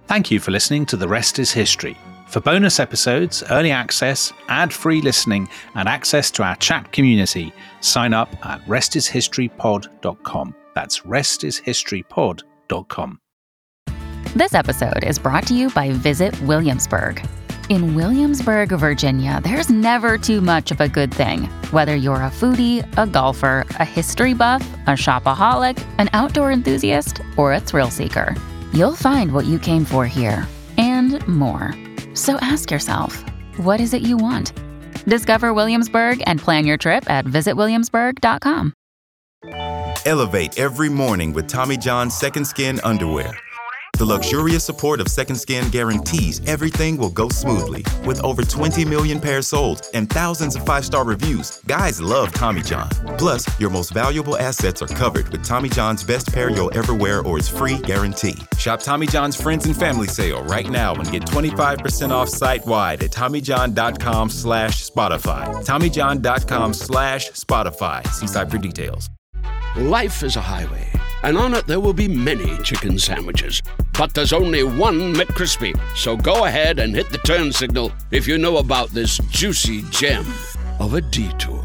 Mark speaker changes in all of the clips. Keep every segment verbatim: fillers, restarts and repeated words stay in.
Speaker 1: Thank you for listening to The Rest is History. For bonus episodes, early access, ad-free listening, and access to our chat community, sign up at rest is history pod dot com. That's rest is history pod dot com.
Speaker 2: This episode is brought to you by Visit Williamsburg. In Williamsburg, Virginia, there's never too much of a good thing. Whether you're a foodie, a golfer, a history buff, a shopaholic, an outdoor enthusiast, or a thrill seeker, you'll find what you came for here and more. So ask yourself, what is it you want? Discover Williamsburg and plan your trip at visit williamsburg dot com.
Speaker 3: Elevate every morning with Tommy John's Second Skin underwear. The luxurious support of Second Skin guarantees everything will go smoothly. With over twenty million pairs sold and thousands of five-star reviews, guys love Tommy John. Plus, your most valuable assets are covered with Tommy John's best pair you'll ever wear or its free guarantee. Shop Tommy John's Friends and Family Sale right now and get twenty-five percent off site-wide at TommyJohn.com slash Spotify. TommyJohn.com slash Spotify. See site for details.
Speaker 4: Life is a highway, and on it there will be many chicken sandwiches. But there's only one McCrispy. So go ahead and hit the turn signal if you know about this juicy gem of a detour.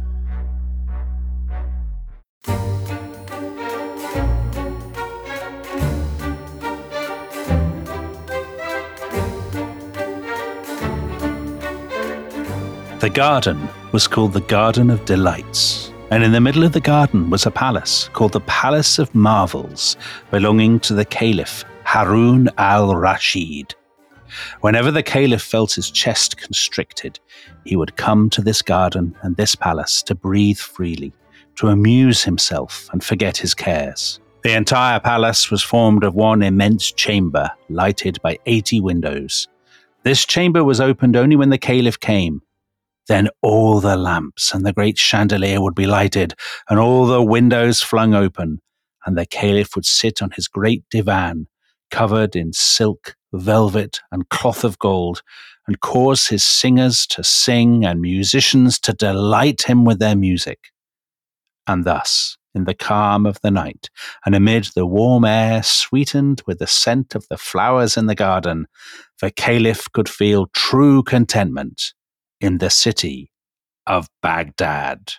Speaker 1: The garden was called the Garden of Delights. And in the middle of the garden was a palace called the Palace of Marvels, belonging to the Caliph Harun al-Rashid. Whenever the Caliph felt his chest constricted, he would come to this garden and this palace to breathe freely, to amuse himself and forget his cares. The entire palace was formed of one immense chamber, lighted by eighty windows. This chamber was opened only when the Caliph came. Then all the lamps and the great chandelier would be lighted, and all the windows flung open, and the Caliph would sit on his great divan, covered in silk, velvet, and cloth of gold, and cause his singers to sing and musicians to delight him with their music. And thus, in the calm of the night, and amid the warm air sweetened with the scent of the flowers in the garden, the Caliph could feel true contentment in the city of Baghdad.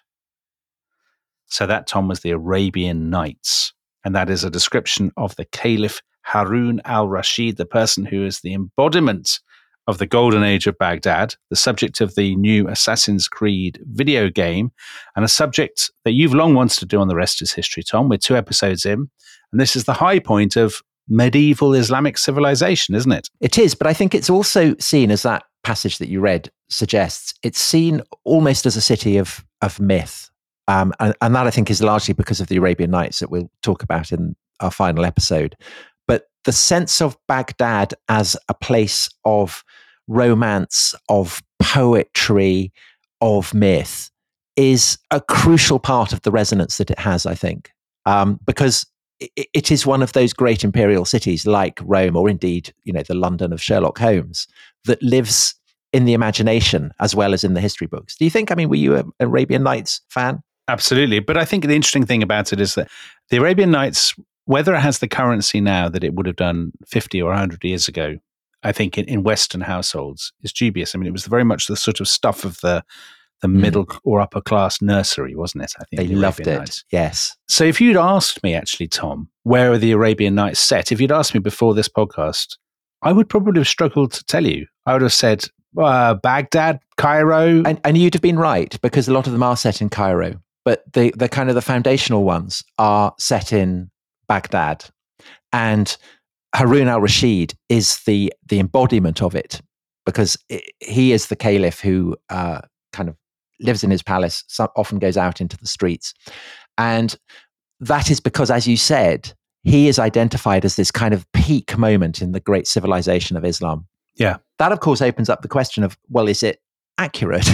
Speaker 1: So that, Tom, was the Arabian Nights. And that is a description of the Caliph Harun al-Rashid, the person who is the embodiment of the golden age of Baghdad, the subject of the new Assassin's Creed video game, and a subject that you've long wanted to do on The Rest is History, Tom. We're two episodes in, and this is the high point of medieval Islamic civilization, isn't it?
Speaker 5: It is, but I think it's also seen as that passage that you read suggests, it's seen almost as a city of of myth. Um, and, and that I think is largely because of the Arabian Nights that we'll talk about in our final episode. But the sense of Baghdad as a place of romance, of poetry, of myth is a crucial part of the resonance that it has, I think, um, because it, it is one of those great imperial cities like Rome, or indeed, you know, the London of Sherlock Holmes, that lives in the imagination as well as in the history books. Do you think, I mean, were you an Arabian Nights fan?
Speaker 1: Absolutely. But I think the interesting thing about it is that the Arabian Nights, whether it has the currency now that it would have done fifty or one hundred years ago, I think in, in Western households is dubious. I mean, it was very much the sort of stuff of the the mm. middle or upper class nursery, wasn't it? I think
Speaker 5: they
Speaker 1: the
Speaker 5: loved
Speaker 1: Arabian
Speaker 5: it.
Speaker 1: Nights.
Speaker 5: Yes.
Speaker 1: So if you'd asked me, actually, Tom, where are the Arabian Nights set? If you'd asked me before this podcast, I would probably have struggled to tell you. I would have said uh, Baghdad, Cairo.
Speaker 5: And, and you'd have been right, because a lot of them are set in Cairo. But the, the kind of the foundational ones are set in Baghdad. And Harun al-Rashid is the the embodiment of it, because it, he is the caliph who uh, kind of lives in his palace, so often goes out into the streets. And that is because, as you said, he is identified as this kind of peak moment in the great civilization of Islam.
Speaker 1: Yeah.
Speaker 5: That, of course, opens up the question of, well, is it accurate?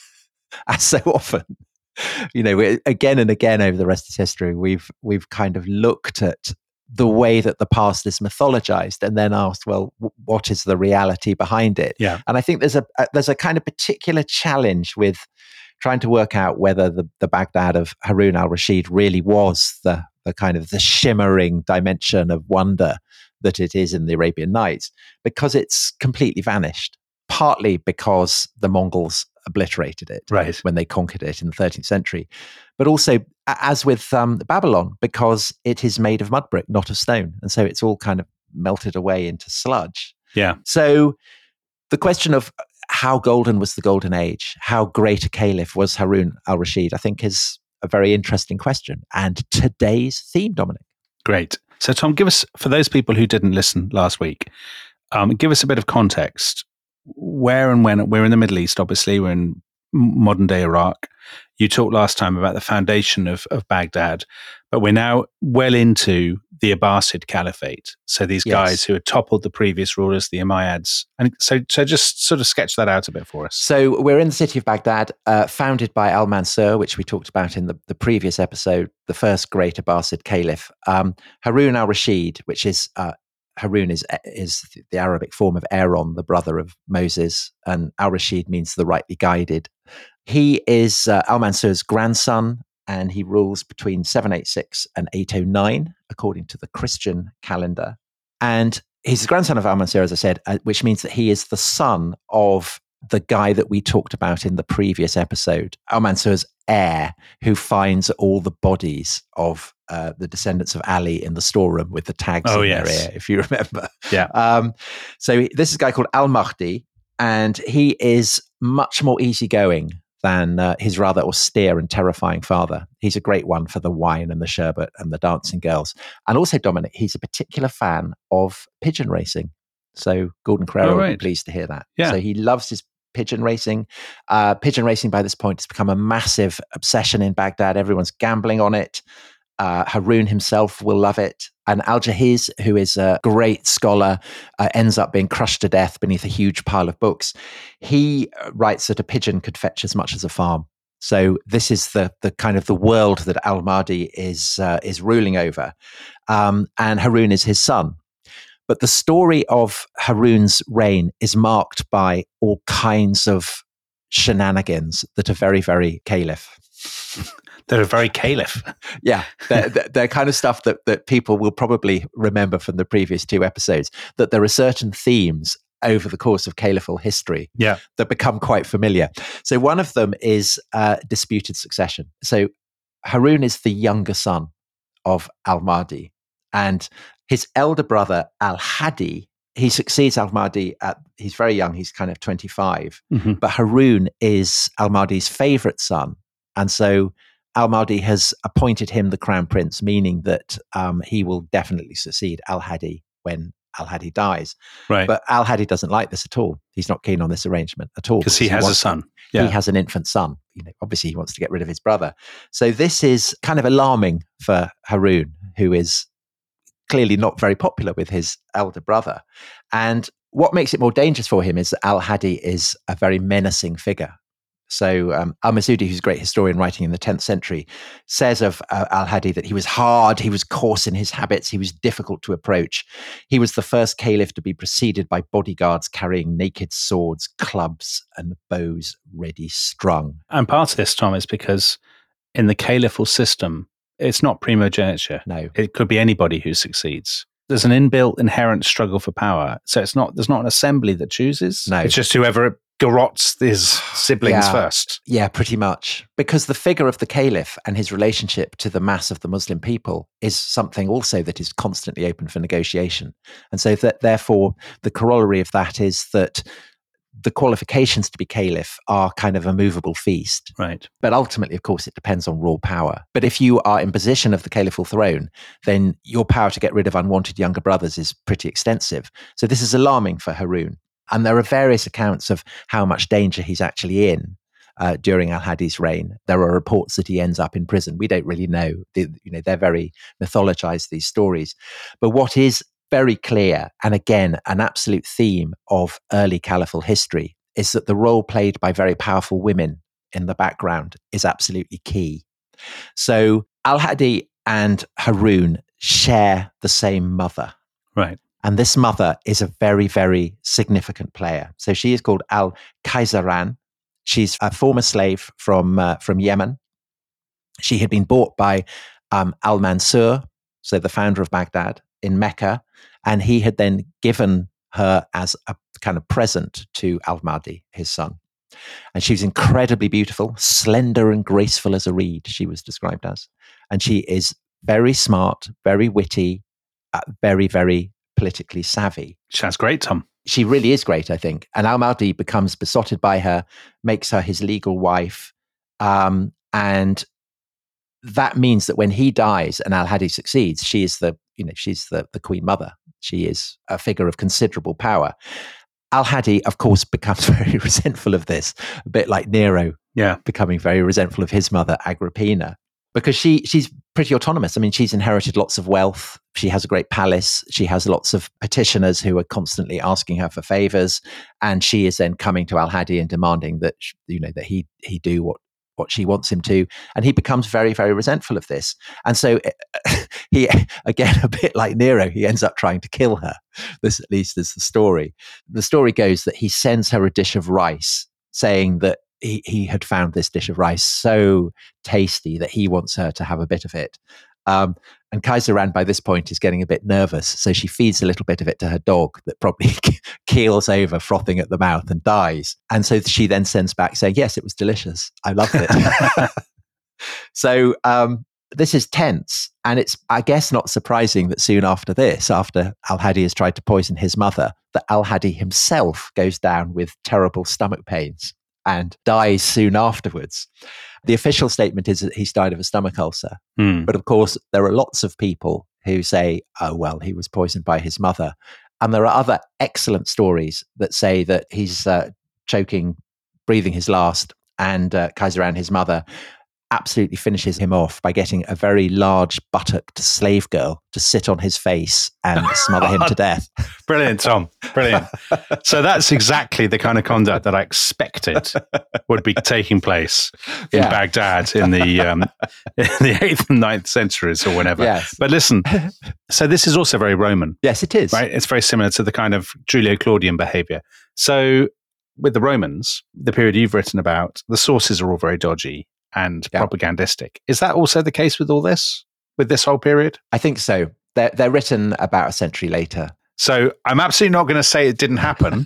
Speaker 5: As so often, you know, we, again and again over the rest of history, we've we've kind of looked at the way that the past is mythologized and then asked, well, w- what is the reality behind it?
Speaker 1: Yeah.
Speaker 5: And I think there's a, a there's a kind of particular challenge with trying to work out whether the, the Baghdad of Harun al-Rashid really was the the kind of the shimmering dimension of wonder that it is in the Arabian Nights, because it's completely vanished, partly because the Mongols obliterated it
Speaker 1: Right.
Speaker 5: when they conquered it in the thirteenth century, but also, as with um, Babylon, because it is made of mud brick, not of stone. And so it's all kind of melted away into sludge.
Speaker 1: Yeah.
Speaker 5: So the question of how golden was the Golden Age, how great a caliph was Harun al-Rashid, I think is a very interesting question. And today's theme, Dominic.
Speaker 1: Great. So, Tom, give us, for those people who didn't listen last week, um, give us a bit of context. Where and when, we're in the Middle East, obviously, we're in modern day Iraq. You talked last time about the foundation of, of Baghdad, but we're now well into the Abbasid Caliphate. So these
Speaker 5: Yes.
Speaker 1: guys who had toppled the previous rulers, the Umayyads. And so, so just sort of sketch that out a bit for us.
Speaker 5: So we're in the city of Baghdad, uh, founded by Al-Mansur, which we talked about in the, the previous episode, the first great Abbasid caliph. Um, Harun al-Rashid, which is uh, Harun is is the Arabic form of Aaron, the brother of Moses, and al-Rashid means the rightly guided. He is uh, Al-Mansur's grandson, and he rules between seven eighty-six and eight oh nine, according to the Christian calendar. And he's the grandson of Al-Mansur, as I said, uh, which means that he is the son of the guy that we talked about in the previous episode, Al-Mansur's heir, who finds all the bodies of uh, the descendants of Ali in the storeroom with the tags
Speaker 1: Oh,
Speaker 5: in
Speaker 1: yes.
Speaker 5: their ear, if you remember.
Speaker 1: Yeah.
Speaker 5: Um, so he- this is a guy called Al-Mahdi, and he is much more easygoing than uh, his rather austere and terrifying father. He's a great one for the wine and the sherbet and the dancing girls. And also, Dominic, he's a particular fan of pigeon racing. So Gordon Carrera
Speaker 1: Oh,
Speaker 5: will be
Speaker 1: right.
Speaker 5: pleased to hear that.
Speaker 1: Yeah.
Speaker 5: So he loves his pigeon racing. Uh, pigeon racing by this point has become a massive obsession in Baghdad. Everyone's gambling on it. Uh, Harun himself will love it. And Al-Jahiz, who is a great scholar, uh, ends up being crushed to death beneath a huge pile of books. He writes that a pigeon could fetch as much as a farm. So this is the the kind of the world that Al-Mahdi is uh, is ruling over. Um, and Harun is his son. But the story of Harun's reign is marked by all kinds of shenanigans that are very, very caliph.
Speaker 1: They're a very caliph.
Speaker 5: Yeah, they're, they're they're kind of stuff that, that people will probably remember from the previous two episodes, that there are certain themes over the course of caliphal history
Speaker 1: Yeah.
Speaker 5: that become quite familiar. So one of them is uh, disputed succession. So Harun is the younger son of Al-Mahdi, and his elder brother Al-Hadi, he succeeds Al-Mahdi at, he's very young, he's kind of twenty-five,
Speaker 1: Mm-hmm.
Speaker 5: but Harun is Al-Mahdi's favorite son. And so Al-Mahdi has appointed him the crown prince, meaning that um, he will definitely succeed Al-Hadi when Al-Hadi dies.
Speaker 1: Right.
Speaker 5: But Al-Hadi doesn't like this at all. He's not keen on this arrangement at all.
Speaker 1: Because he has a
Speaker 5: wants-
Speaker 1: son. Yeah.
Speaker 5: He has an infant son. You know, obviously, he wants to get rid of his brother. So this is kind of alarming for Harun, who is clearly not very popular with his elder brother. And what makes it more dangerous for him is that Al-Hadi is a very menacing figure. So um, Al-Masudi, who's a great historian writing in the tenth century, says of uh, Al-Hadi that he was hard, he was coarse in his habits, he was difficult to approach. He was the first caliph to be preceded by bodyguards carrying naked swords, clubs, and bows ready strung.
Speaker 1: And part of this, Tom, is because in the caliphal system, it's not primogeniture.
Speaker 5: No.
Speaker 1: It could be anybody who succeeds. There's an inbuilt inherent struggle for power. So it's not, there's not an assembly that chooses.
Speaker 5: No.
Speaker 1: It's just whoever garrots his siblings
Speaker 5: Yeah.
Speaker 1: first.
Speaker 5: Yeah, pretty much. Because the figure of the caliph and his relationship to the mass of the Muslim people is something also that is constantly open for negotiation. And so that therefore the corollary of that is that the qualifications to be caliph are kind of a movable feast.
Speaker 1: Right.
Speaker 5: But ultimately, of course, it depends on raw power. But if you are in possession of the caliphal throne, then your power to get rid of unwanted younger brothers is pretty extensive. So this is alarming for Harun. And there are various accounts of how much danger he's actually in uh, during Al-Hadi's reign. There are reports that he ends up in prison. We don't really know. They, you know, they're very mythologized, these stories. But what is very clear, and again, an absolute theme of early caliphal history, is that the role played by very powerful women in the background is absolutely key. So Al-Hadi and Harun share the same mother.
Speaker 1: Right.
Speaker 5: And this mother is a very, very significant player. So she is called Al-Kaisaran. She's a former slave from uh, from Yemen. She had been bought by um, Al-Mansur, so the founder of Baghdad, in Mecca. And he had then given her as a kind of present to Al-Mahdi, his son. And she was incredibly beautiful, slender and graceful as a reed, she was described as. And she is very smart, very witty, uh, very, very politically savvy.
Speaker 1: Sounds great, Tom.
Speaker 5: She really is great, I think. And Al-Mahdi becomes besotted by her, makes her his legal wife. Um, and that means that when he dies and Al-Hadi succeeds, she is the, you know, she's the, the queen mother. She is a figure of considerable power. Al-Hadi, of course, becomes very resentful of this, a bit like Nero,
Speaker 1: yeah,
Speaker 5: becoming very resentful of his mother, Agrippina, because she she's pretty autonomous. I mean, she's inherited lots of wealth. She has a great palace. She has lots of petitioners who are constantly asking her for favors, and she is then coming to Al-Hadi and demanding that, you know, that he he do what what she wants him to, and he becomes very, very resentful of this. And so he, again, a bit like Nero, he ends up trying to kill her. This, at least, is the story. The story goes that he sends her a dish of rice, saying that he, he had found this dish of rice so tasty that he wants her to have a bit of it. Um, and Khaisaran, by this point, is getting a bit nervous. So she feeds a little bit of it to her dog that probably keels over, frothing at the mouth, and dies. And so she then sends back saying, yes, it was delicious. I loved it. So um, this is tense. And it's, I guess, not surprising that soon after this, after Al-Hadi has tried to poison his mother, that Al-Hadi himself goes down with terrible stomach pains and dies soon afterwards. The official statement is that he's died of a stomach ulcer.
Speaker 1: Mm.
Speaker 5: But of course, there are lots of people who say, oh, well, he was poisoned by his mother. And there are other excellent stories that say that he's uh, choking, breathing his last, and uh, Khaisaran, his mother, absolutely finishes him off by getting a very large buttocked slave girl to sit on his face and smother him to death.
Speaker 1: Brilliant, Tom. Brilliant. So that's exactly the kind of conduct that I expected would be taking place in
Speaker 5: Yeah.
Speaker 1: Baghdad in the um, in the eighth and ninth centuries or whenever.
Speaker 5: Yes.
Speaker 1: But listen, so this is also very Roman,
Speaker 5: Yes, it is.
Speaker 1: right? It's very similar to the kind of Julio-Claudian behavior. So with the Romans, the period you've written about, the sources are all very dodgy and
Speaker 5: Yeah.
Speaker 1: propagandistic. Is that also the case with all this, with this whole period?
Speaker 5: I think so. They're, they're written about a century later.
Speaker 1: So I'm absolutely not going to say it didn't happen.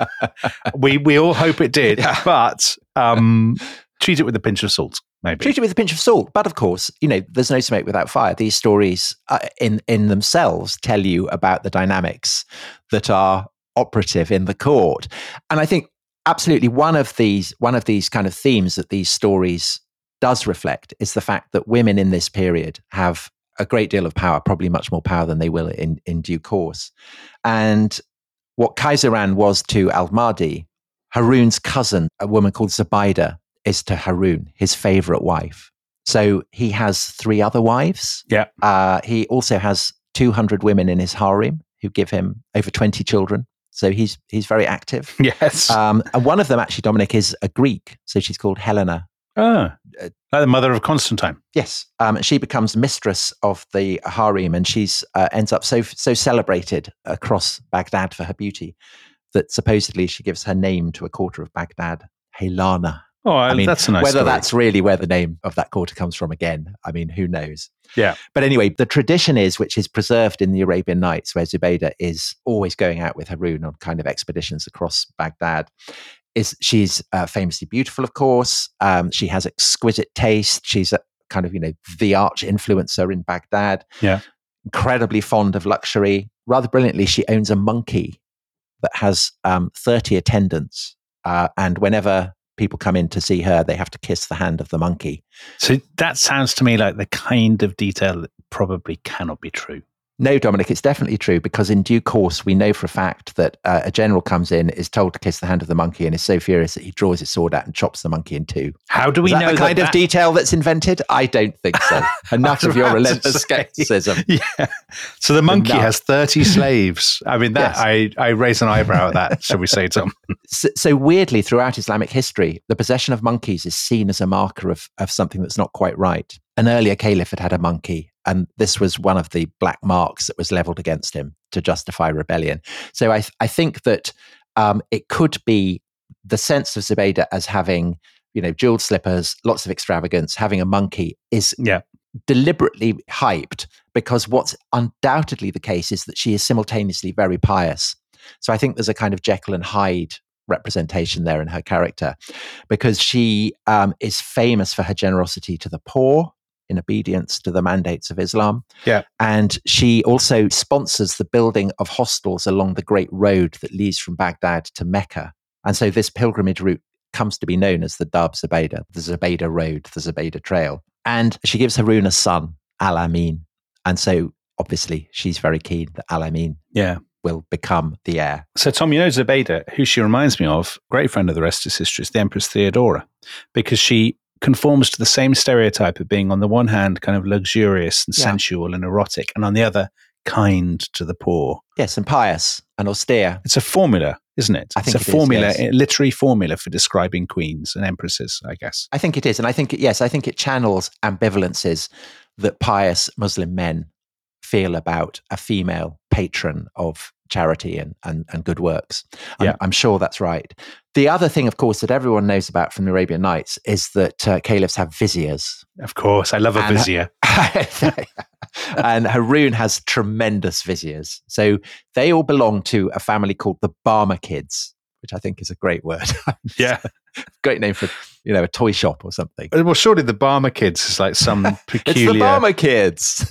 Speaker 1: we we all hope it did,
Speaker 5: Yeah.
Speaker 1: but um, treat it with a pinch of salt, maybe.
Speaker 5: Treat it with a pinch of salt. But of course, you know, there's no smoke without fire. These stories uh, in, in themselves tell you about the dynamics that are operative in the court. And I think absolutely one of these, one of these kind of themes that these stories does reflect is the fact that women in this period have a great deal of power, probably much more power than they will in, in due course. And what Khaisaran was to Al-Mahdi, Harun's cousin, a woman called Zubaydah, is to Harun, his favorite wife. So he has three other wives.
Speaker 1: Yeah.
Speaker 5: Uh, he also has two hundred women in his harem who give him over twenty children. So he's he's very active.
Speaker 1: Yes.
Speaker 5: Um, and one of them, actually, Dominic, is a Greek. So she's called Helena.
Speaker 1: ah, like the mother of Constantine.
Speaker 5: Yes, um, she becomes mistress of the harem, and she's uh, ends up so so celebrated across Baghdad for her beauty that supposedly she gives her name to a quarter of Baghdad, Helana.
Speaker 1: Oh,
Speaker 5: I mean,
Speaker 1: that's a nice
Speaker 5: whether
Speaker 1: story.
Speaker 5: that's really where the name of that quarter comes from again, I mean, who knows?
Speaker 1: Yeah.
Speaker 5: But anyway, the tradition is, which is preserved in the Arabian Nights, where Zubaydah is always going out with Harun on kind of expeditions across Baghdad, is she's uh, famously beautiful, of course. Um, she has exquisite taste. She's a kind of, you know, the arch influencer in Baghdad.
Speaker 1: Yeah.
Speaker 5: Incredibly fond of luxury. Rather brilliantly, she owns a monkey that has um, thirty attendants. Uh, and whenever people come in to see her, they have to kiss the hand of the monkey.
Speaker 1: So that sounds to me like the kind of detail that probably cannot be true.
Speaker 5: No, Dominic, it's definitely true, because in due course, we know for a fact that uh, a general comes in, is told to kiss the hand of the monkey, and is so furious that he draws his sword out and chops the monkey in two.
Speaker 1: How do we
Speaker 5: Is that
Speaker 1: know
Speaker 5: the kind
Speaker 1: that
Speaker 5: of
Speaker 1: that-
Speaker 5: detail that's invented? I don't think so. Enough of your
Speaker 1: about to
Speaker 5: relentless
Speaker 1: say.
Speaker 5: skepticism.
Speaker 1: Yeah. So the monkey
Speaker 5: Enough.
Speaker 1: has thirty slaves. I mean, that
Speaker 5: Yes.
Speaker 1: I, I raise an eyebrow at that, shall we say, Tom?
Speaker 5: So, so weirdly, throughout Islamic history, the possession of monkeys is seen as a marker of, of something that's not quite right. An earlier caliph had had a monkey, and this was one of the black marks that was leveled against him to justify rebellion. So I, I think that um, it could be the sense of Zubaydah as having, you know, jeweled slippers, lots of extravagance, having a monkey is
Speaker 1: Yeah.
Speaker 5: deliberately hyped because what's undoubtedly the case is that she is simultaneously very pious. So I think there's a kind of Jekyll and Hyde representation there in her character, because she um, is famous for her generosity to the poor in obedience to the mandates of Islam.
Speaker 1: Yeah.
Speaker 5: And she also sponsors the building of hostels along the great road that leads from Baghdad to Mecca. And so this pilgrimage route comes to be known as the Darb Zubaydah, the Zubaydah Road, the Zubaydah Trail. And she gives Harun a son, Al-Amin. And so obviously she's very keen that Al-Amin
Speaker 1: Yeah.
Speaker 5: will become the heir.
Speaker 1: So, Tom, you know Zubaydah, who she reminds me of, great friend of the rest is history, is the Empress Theodora, because she conforms to the same stereotype of being, on the one hand, kind of luxurious and
Speaker 5: Yeah.
Speaker 1: sensual and erotic, and on the other, kind to the poor.
Speaker 5: Yes, and pious and austere.
Speaker 1: It's a formula, isn't it?
Speaker 5: I think
Speaker 1: it's a
Speaker 5: it is,
Speaker 1: formula,
Speaker 5: yes.
Speaker 1: a literary formula for describing queens and empresses, I guess.
Speaker 5: I think it is. And I think, yes, I think it channels ambivalences that pious Muslim men feel about a female patron of charity and, and, and good works. I'm,
Speaker 1: Yeah.
Speaker 5: I'm sure that's right. The other thing, of course, that everyone knows about from the Arabian Nights is that uh, caliphs have viziers.
Speaker 1: Of course, I love a
Speaker 5: And-
Speaker 1: vizier.
Speaker 5: And Harun has tremendous viziers. So they all belong to a family called the Barmakids, which I think is a great word.
Speaker 1: Yeah.
Speaker 5: Great name for, you know, a toy shop or something.
Speaker 1: Well, surely the Barmakids is like some peculiar...
Speaker 5: It's the Barmakids.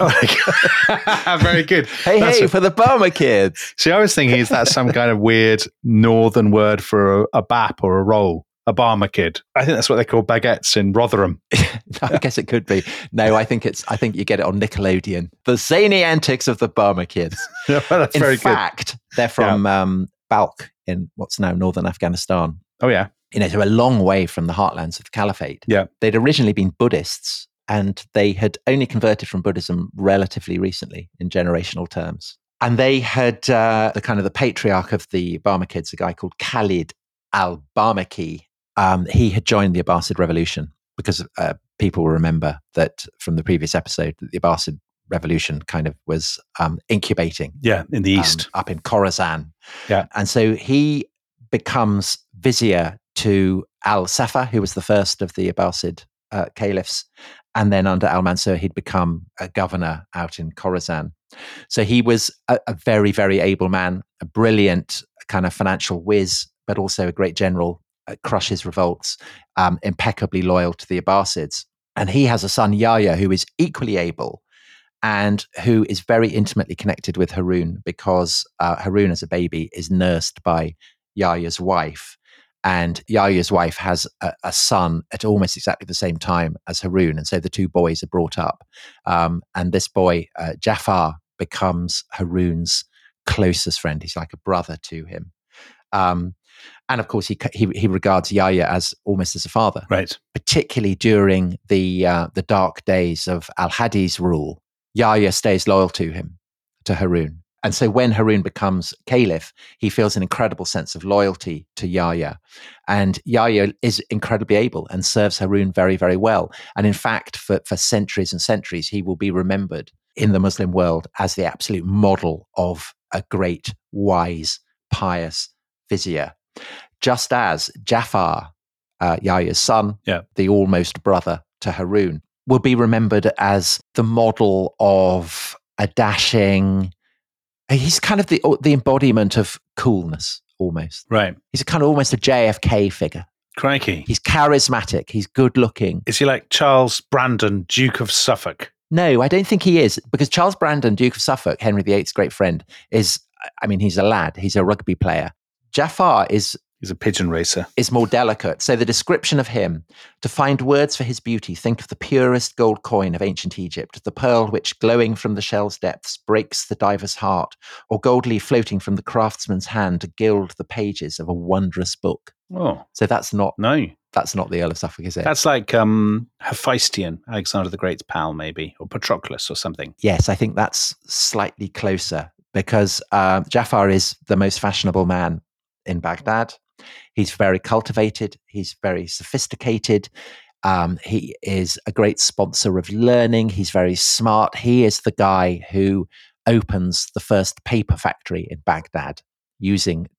Speaker 1: Oh, very good.
Speaker 5: Hey,
Speaker 1: That's
Speaker 5: hey,
Speaker 1: a-
Speaker 5: for the Barmakids.
Speaker 1: See, I was thinking, is that some kind of weird northern word for a, a bap or a roll? A Barmakid. I think that's what they call baguettes in Rotherham.
Speaker 5: I guess it could be. No, I think it's. I think you get it on Nickelodeon. The zany antics of the Barmakids.
Speaker 1: Yeah, well, that's
Speaker 5: In
Speaker 1: very
Speaker 5: fact, they're from um, Balkh in what's now northern Afghanistan.
Speaker 1: good. Oh, yeah.
Speaker 5: You know, so a long way from the heartlands of the Caliphate.
Speaker 1: Yeah.
Speaker 5: They'd originally been Buddhists, and they had only converted from Buddhism relatively recently in generational terms. And they had uh, the kind of the patriarch of the Barmakids, a guy called Khalid al-Barmaki. Um, he had joined the Abbasid Revolution because uh, people will remember that from the previous episode that the Abbasid Revolution kind of was um, incubating
Speaker 1: Yeah, in the
Speaker 5: um,
Speaker 1: east.
Speaker 5: up in Khorasan.
Speaker 1: Yeah.
Speaker 5: And so he becomes vizier to Al-Safa, who was the first of the Abbasid uh, caliphs. And then under Al-Mansur, he'd become a governor out in Khorasan. So he was a, a very, very able man, a brilliant kind of financial whiz, but also a great general, uh, crushes revolts, um, impeccably loyal to the Abbasids. And he has a son, Yahya, who is equally able and who is very intimately connected with Harun, because uh, Harun as a baby is nursed by Yahya's wife. And Yahya's wife has a, a son at almost exactly the same time as Harun. And so the two boys are brought up. Um, and this boy, uh, Jafar, becomes Harun's closest friend. He's like a brother to him. Um, and of course, he, he he regards Yahya as almost as a father,
Speaker 1: Right.
Speaker 5: particularly during the uh, the dark days of Al-Hadi's rule. Yahya stays loyal to him, to Harun. And so when Harun becomes caliph, he feels an incredible sense of loyalty to Yahya. And Yahya is incredibly able and serves Harun very, very well. And in fact, for, for centuries and centuries, he will be remembered in the Muslim world as the absolute model of a great, wise, pious vizier. Just as Jafar, uh, Yahya's son,
Speaker 1: Yeah.
Speaker 5: the almost brother to Harun, will be remembered as the model of a dashing... He's kind of the the embodiment of coolness, almost.
Speaker 1: Right.
Speaker 5: He's a kind of almost a J F K figure.
Speaker 1: Crikey.
Speaker 5: He's charismatic. He's good looking.
Speaker 1: Is he like Charles Brandon, Duke of Suffolk?
Speaker 5: No, I don't think he is, because Charles Brandon, Duke of Suffolk, Henry the Eighth's great friend, is, I mean, he's a lad. He's a rugby player. Jafar is
Speaker 1: He's a pigeon racer.
Speaker 5: is more delicate. So the description of him: to find words for his beauty, think of the purest gold coin of ancient Egypt, the pearl which, glowing from the shell's depths, breaks the diver's heart, or gold leaf floating from the craftsman's hand to gild the pages of a wondrous book.
Speaker 1: Oh,
Speaker 5: So that's not
Speaker 1: no.
Speaker 5: that's not the Earl of Suffolk, is it?
Speaker 1: That's like um, Hephaestion, Alexander the Great's pal, maybe, or Patroclus or something.
Speaker 5: Yes, I think that's slightly closer, because uh, Jafar is the most fashionable man in Baghdad. He's very cultivated. He's very sophisticated. Um, he is a great sponsor of learning. He's very smart. He is the guy who opens the first paper factory in Baghdad using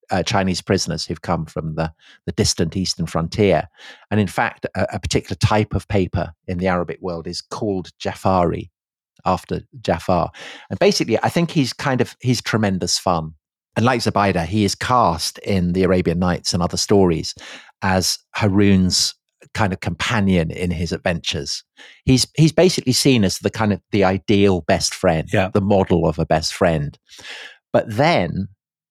Speaker 5: uh, Chinese prisoners who've come from the, the distant eastern frontier. And in fact, a, a particular type of paper in the Arabic world is called Jafari, after Jafar. And basically, I think he's kind of, he's tremendous fun. And like Zubaydah, he is cast in the Arabian Nights and other stories as Harun's kind of companion in his adventures. He's he's basically seen as the kind of the ideal best friend,
Speaker 1: yeah.
Speaker 5: the model of a best friend. But then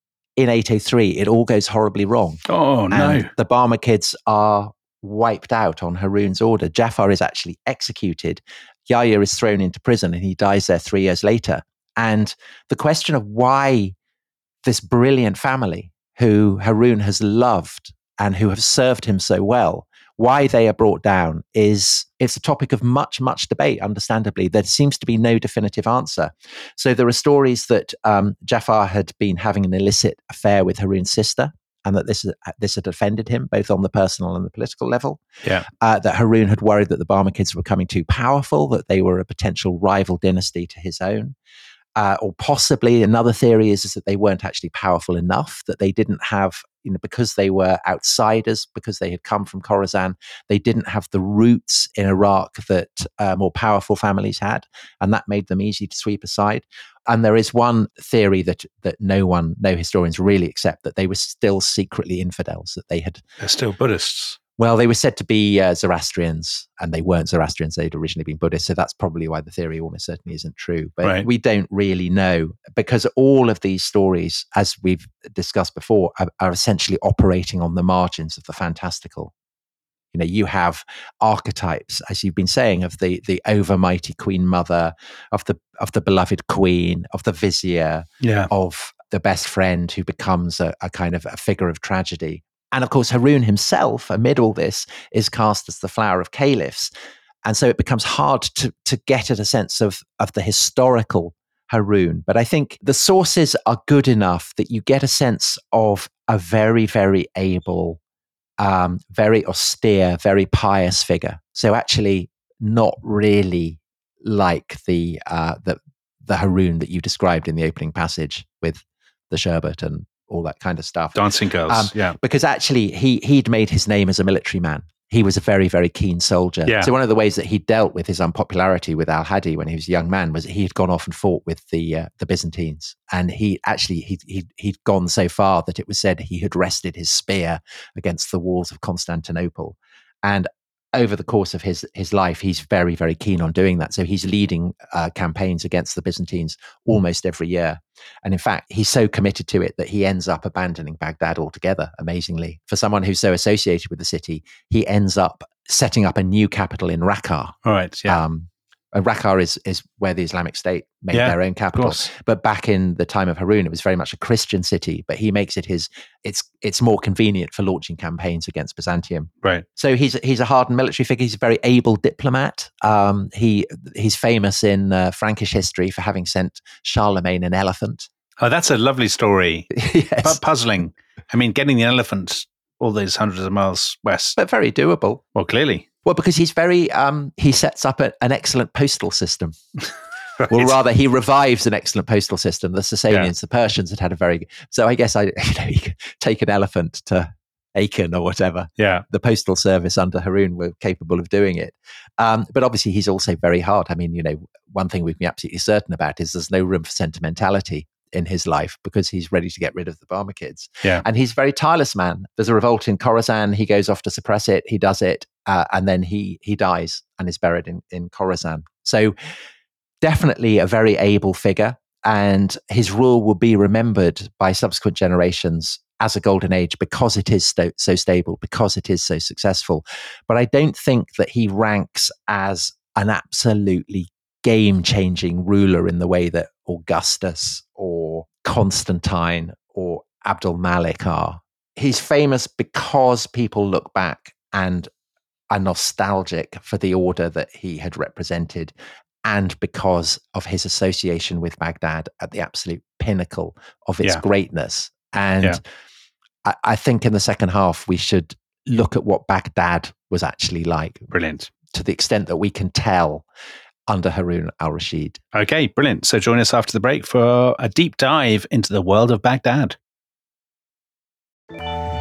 Speaker 5: in eight oh three, it all goes horribly wrong.
Speaker 1: Oh, no.
Speaker 5: And the Barmakids are wiped out on Harun's order. Jafar is actually executed. Yahya is thrown into prison and he dies there three years later. And the question of why this brilliant family who Harun has loved and who have served him so well, why they are brought down is, it's a topic of much, much debate, understandably. There seems to be no definitive answer. So there are stories that um, Jafar had been having an illicit affair with Harun's sister, and that this, this had offended him, both on the personal and the political level.
Speaker 1: Yeah.
Speaker 5: Uh, that Harun had worried that the Barmakids were becoming too powerful, that they were a potential rival dynasty to his own. Uh, or possibly another theory is, is that they weren't actually powerful enough, that they didn't have, you know, because they were outsiders, because they had come from Khorasan, they didn't have the roots in Iraq that uh, more powerful families had, and that made them easy to sweep aside. And there is one theory that that no one, no historians really accept, that they were still secretly infidels, that they had...
Speaker 1: They're still Buddhists.
Speaker 5: Well, they were said to be uh, Zoroastrians, and they weren't Zoroastrians. They'd originally been Buddhists. So that's probably why the theory almost certainly isn't true. But
Speaker 1: right.
Speaker 5: we don't really know, because all of these stories, as we've discussed before, are, are essentially operating on the margins of the fantastical. You know, you have archetypes, as you've been saying, of the the overmighty queen mother, of the of the beloved queen, of the vizier,
Speaker 1: yeah.
Speaker 5: of the best friend who becomes a, a kind of a figure of tragedy. And of course, Harun himself, amid all this, is cast as the flower of caliphs. And so it becomes hard to, to get at a sense of, of the historical Harun. But I think the sources are good enough that you get a sense of a very, very able, um, very austere, very pious figure. So actually not really like the, uh, the, the Harun that you described in the opening passage with the sherbet and all that kind of stuff.
Speaker 1: Dancing girls, um, yeah.
Speaker 5: Because actually he, he'd made his name as a military man. He was a very, very keen soldier.
Speaker 1: Yeah.
Speaker 5: So one of the ways that he dealt with his unpopularity with Al-Hadi when he was a young man was he had gone off and fought with the uh, the Byzantines. And he actually, he, he, he'd gone so far that it was said he had rested his spear against the walls of Constantinople. And over the course of his his life, he's very, very keen on doing that. So he's leading uh, campaigns against the Byzantines almost every year. And in fact, he's so committed to it that he ends up abandoning Baghdad altogether, amazingly. For someone who's so associated with the city, he ends up setting up a new capital in Raqqa.
Speaker 1: All right, yeah.
Speaker 5: Um, and Raqqa is, is where the Islamic State made
Speaker 1: yeah,
Speaker 5: their own capital. But back in the time of Harun, it was very much a Christian city, but he makes it his, it's it's more convenient for launching campaigns against Byzantium.
Speaker 1: Right.
Speaker 5: So he's he's a hardened military figure. He's a very able diplomat. Um, he He's famous in uh, Frankish history for having sent Charlemagne an elephant.
Speaker 1: Oh, that's a lovely story.
Speaker 5: Yes.
Speaker 1: But puzzling. I mean, getting the elephant all those hundreds of miles west.
Speaker 5: But very doable.
Speaker 1: Well, clearly.
Speaker 5: Well, because he's very, um, he sets up a, an excellent postal system.
Speaker 1: Right.
Speaker 5: Well, rather, he revives an excellent postal system. The Sasanians,
Speaker 1: Yeah.
Speaker 5: the Persians had had a very, so I guess I, you know, you could take an elephant to Aachen or whatever.
Speaker 1: Yeah.
Speaker 5: The postal service under Harun were capable of doing it. Um, but obviously, he's also very hard. I mean, you know, one thing we can be absolutely certain about is there's no room for sentimentality in his life because he's ready to get rid of the Barmakids.
Speaker 1: Yeah.
Speaker 5: And he's a very tireless man. There's a revolt in Khorasan. He goes off to suppress it. He does it. Uh, and then he he dies and is buried in, in Khorasan. So definitely a very able figure. And his rule will be remembered by subsequent generations as a golden age because it is sto- so stable, because it is so successful. But I don't think that he ranks as an absolutely game-changing ruler in the way that Augustus or Constantine or Abdul Malik are. He's famous because people look back and are nostalgic for the order that he had represented and because of his association with Baghdad at the absolute pinnacle of its
Speaker 1: Yeah.
Speaker 5: greatness. And
Speaker 1: Yeah.
Speaker 5: I, I think in the second half, we should look at what Baghdad was actually like
Speaker 1: Brilliant.
Speaker 5: to the extent that we can tell under Harun al-Rashid.
Speaker 1: Okay, brilliant. So join us after the break for a deep dive into the world of Baghdad.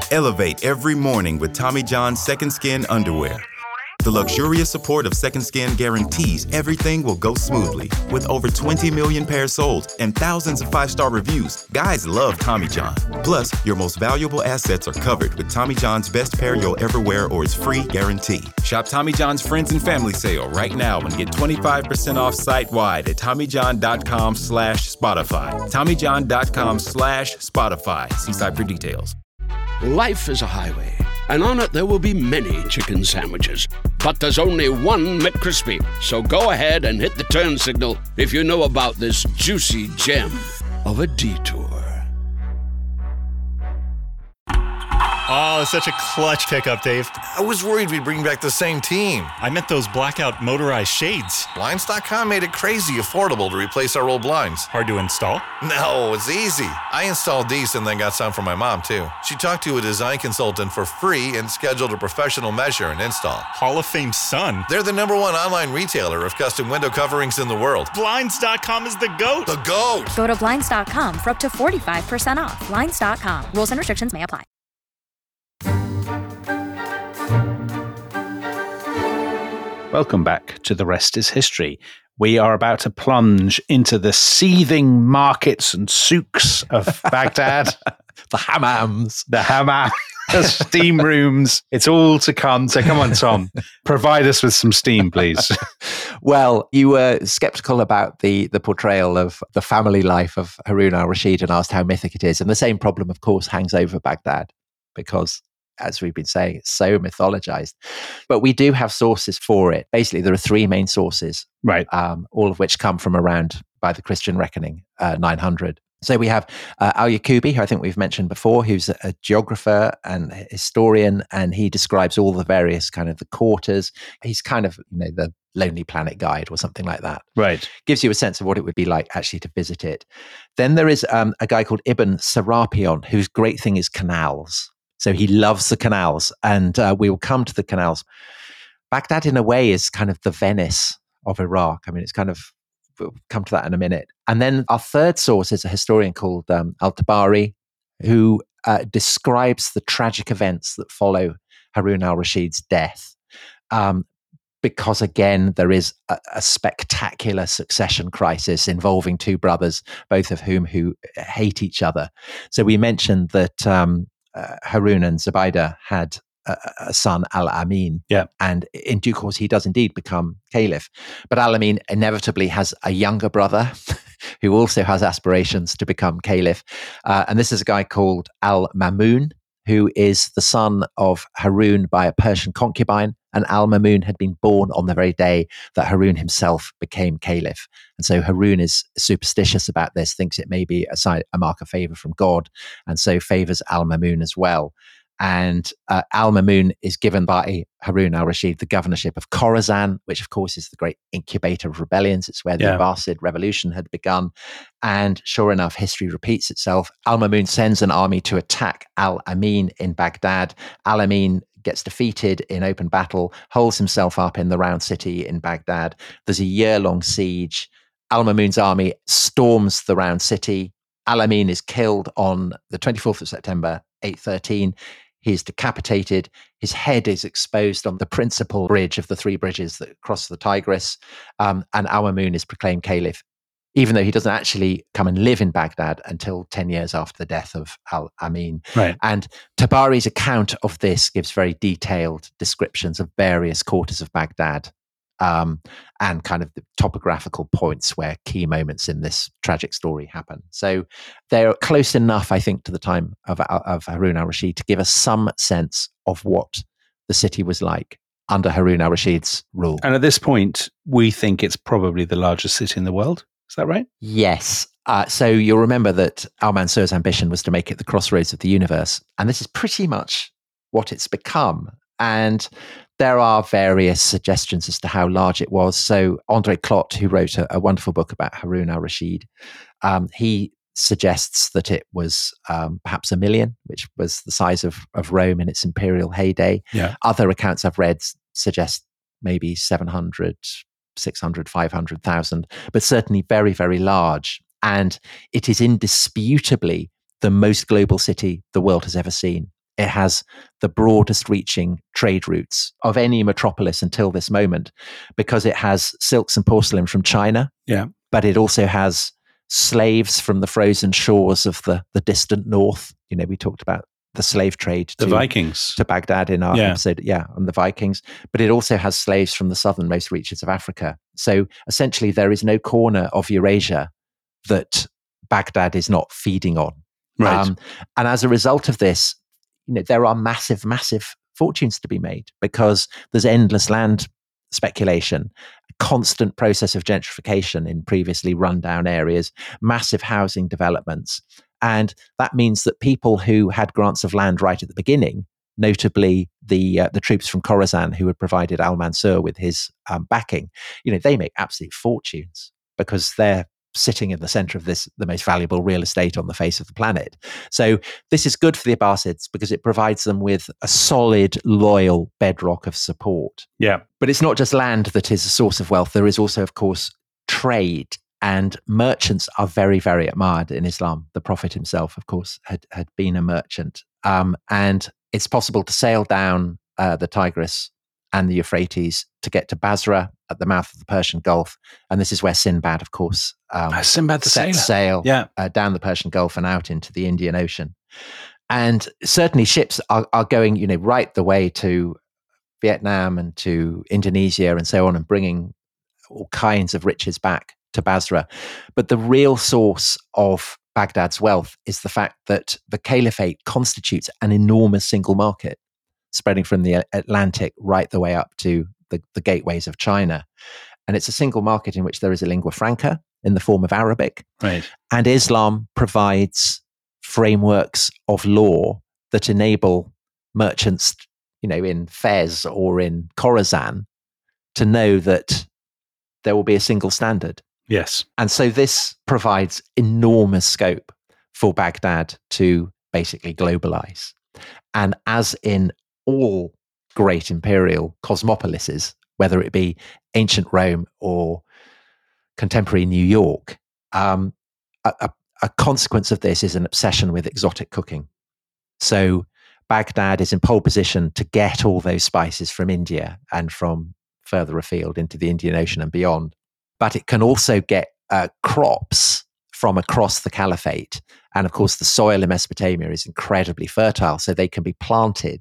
Speaker 3: Elevate every morning with Tommy John's Second Skin underwear. The luxurious support of Second Skin guarantees everything will go smoothly. With over twenty million pairs sold and thousands of five-star reviews, guys love Tommy John. Plus, your most valuable assets are covered with Tommy John's best pair you'll ever wear or its free guarantee. Shop Tommy John's Friends and Family Sale right now and get twenty-five percent off site-wide at TommyJohn.com slash Spotify. TommyJohn.com slash Spotify. See site for details.
Speaker 4: Life is a highway, and on it there will be many chicken sandwiches. But there's only one McCrispy. So go ahead and hit the turn signal if you know about this juicy gem of a detour.
Speaker 6: Oh, such a clutch pickup, Dave.
Speaker 7: I was worried we'd bring back the same team.
Speaker 6: I meant those blackout motorized shades.
Speaker 7: Blinds dot com made it crazy affordable to replace our old blinds.
Speaker 6: Hard to install?
Speaker 7: No, it's easy. I installed these and then got some for my mom, too. She talked to a design consultant for free and scheduled a professional measure and install.
Speaker 6: Hall of Fame son.
Speaker 7: They're the number one online retailer of custom window coverings in the world.
Speaker 6: Blinds dot com is the GOAT.
Speaker 7: The GOAT!
Speaker 8: Go to Blinds dot com for up to forty-five percent off. Blinds dot com. Rules and restrictions may apply.
Speaker 1: Welcome back to The Rest is History. We are about to plunge into the seething markets and souks of Baghdad.
Speaker 5: The hammams.
Speaker 1: The hammam, the steam rooms. It's all to come. So come on, Tom, provide us with some steam, please.
Speaker 5: Well, you were skeptical about the, the portrayal of the family life of Harun al-Rashid and asked how mythic it is. And the same problem, of course, hangs over Baghdad because, as we've been saying, it's so mythologized. But we do have sources for it. Basically, there are three main sources,
Speaker 1: right?
Speaker 5: Um, all of which come from around, by the Christian reckoning, uh, nine hundred. So we have uh, Al-Yaqubi, who I think we've mentioned before, who's a, a geographer and historian, and he describes all the various kind of the quarters. He's kind of, you know, the Lonely Planet Guide or something like that.
Speaker 1: Right. Gives
Speaker 5: you a sense of what it would be like actually to visit it. Then there is um, a guy called Ibn Serapion, whose great thing is canals. So he loves the canals, and uh, we will come to the canals. Baghdad, in a way, is kind of the Venice of Iraq. I mean, it's kind of, we'll come to that in a minute. And then our third source is a historian called um, Al-Tabari, who uh, describes the tragic events that follow Harun al-Rashid's death. Um, because, again, there is a, a spectacular succession crisis involving two brothers, both of whom who hate each other. So we mentioned that um, uh, Harun and Zubaydah had a, a son, Al-Amin.
Speaker 1: Yeah.
Speaker 5: And in due course, he does indeed become caliph. But Al-Amin inevitably has a younger brother who also has aspirations to become caliph. Uh, and this is a guy called Al-Mamun, who is the son of Harun by a Persian concubine. And Al-Mamun had been born on the very day that Harun himself became caliph. And so Harun is superstitious about this, thinks it may be a, sign, a mark of favor from God, and so favors Al-Mamun as well. And uh, Al-Mamun is given by Harun al-Rashid the governorship of Khorasan, which of course is the great incubator of rebellions. It's where the
Speaker 1: yeah.
Speaker 5: Abbasid revolution had begun. And sure enough, history repeats itself. Al-Mamun sends an army to attack Al-Amin in Baghdad. Al-Amin gets defeated in open battle, holds himself up in the round city in Baghdad. There's a year-long siege. Al-Mamun's army storms the round city. Al-Amin is killed on the twenty-fourth of September, eight thirteen. He is decapitated. His head is exposed on the principal bridge of the three bridges that cross the Tigris. Um, and Al-Mamun is proclaimed caliph, even though he doesn't actually come and live in Baghdad until ten years after the death of Al-Amin.
Speaker 1: Right.
Speaker 5: And Tabari's account of this gives very detailed descriptions of various quarters of Baghdad um, and kind of the topographical points where key moments in this tragic story happen. So they're close enough, I think, to the time of, of Harun al-Rashid to give us some sense of what the city was like under Harun al-Rashid's rule.
Speaker 1: And at this point, we think it's probably the largest city in the world. Is that right?
Speaker 5: Yes. Uh, so you'll remember that Al-Mansur's ambition was to make it the crossroads of the universe. And this is pretty much what it's become. And there are various suggestions as to how large it was. So André Clot, who wrote a, a wonderful book about Harun al-Rashid, um, he suggests that it was um, perhaps a million, which was the size of, of Rome in its imperial heyday.
Speaker 1: Yeah.
Speaker 5: Other accounts I've read suggest maybe seven hundred, six hundred, five hundred thousand, but certainly very, very large. And it is indisputably the most global city the world has ever seen. It has the broadest reaching trade routes of any metropolis until this moment, because it has silks and porcelain from China.
Speaker 1: Yeah.
Speaker 5: But it also has slaves from the frozen shores of the, the distant north. You know, we talked about the slave trade
Speaker 1: The
Speaker 5: to,
Speaker 1: Vikings.
Speaker 5: to Baghdad in our
Speaker 1: Yeah.
Speaker 5: episode, yeah, on the Vikings. But it also has slaves from the southernmost reaches of Africa. So essentially, there is no corner of Eurasia that Baghdad is not feeding on.
Speaker 1: Right.
Speaker 5: Um, and as a result of this, you know, there are massive, massive fortunes to be made, because there's endless land speculation, a constant process of gentrification in previously rundown areas, massive housing developments. And that means that people who had grants of land right at the beginning, notably the uh, the troops from Khorasan who had provided Al-Mansur with his um, backing, you know, they make absolute fortunes because they're sitting in the center of this, the most valuable real estate on the face of the planet. So this is good for the Abbasids because it provides them with a solid, loyal bedrock of support.
Speaker 1: Yeah.
Speaker 5: But it's not just land that is a source of wealth. There is also, of course, trade, and merchants are very, very admired in Islam. The Prophet himself, of course, had, had been a merchant. Um, and it's possible to sail down uh, the Tigris and the Euphrates to get to Basra at the mouth of the Persian Gulf. And this is where Sinbad, of course, um,
Speaker 1: Ah, Sinbad the
Speaker 5: set
Speaker 1: sailor.
Speaker 5: sail
Speaker 1: Yeah.
Speaker 5: uh, down the Persian Gulf and out into the Indian Ocean. And certainly ships are, are going, you know, right the way to Vietnam and to Indonesia and so on, and bringing all kinds of riches back to Basra. But the real source of Baghdad's wealth is the fact that the caliphate constitutes an enormous single market, spreading from the Atlantic right the way up to the, the gateways of China. And it's a single market in which there is a lingua franca in the form of Arabic.
Speaker 1: Right.
Speaker 5: And Islam provides frameworks of law that enable merchants, you know, in Fez or in Khorasan to know that there will be a single standard.
Speaker 1: Yes.
Speaker 5: And so this provides enormous scope for Baghdad to basically globalize. And as in all great imperial cosmopolises, whether it be ancient Rome or contemporary New York, um, a, a, a consequence of this is an obsession with exotic cooking. So Baghdad is in pole position to get all those spices from India and from further afield into the Indian Ocean and beyond. But it can also get uh, crops from across the caliphate. And of course, the soil in Mesopotamia is incredibly fertile, so they can be planted.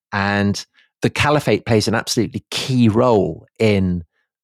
Speaker 5: And the caliphate plays an absolutely key role in